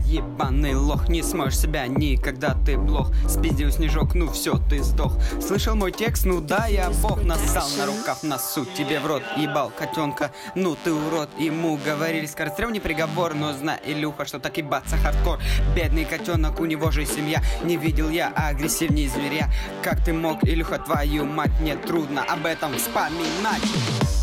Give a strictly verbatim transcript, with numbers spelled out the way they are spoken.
ебаный лох. Не сможешь себя никогда, ты блох. Спиздил снежок, ну все, ты сдох. Слышал мой текст? Ну да, я бог. Нассал на рукав, носу тебе в рот. Ебал котенка, ну ты урод. Ему говорили скорострельный приговор. Но знай, Илюха, что так ебаться хардкор. Бедный котенок, у него же семья. Не видел я агрессивнее зверя. Как ты мог, Илюха, твою мать? Мне трудно об этом вспоминать.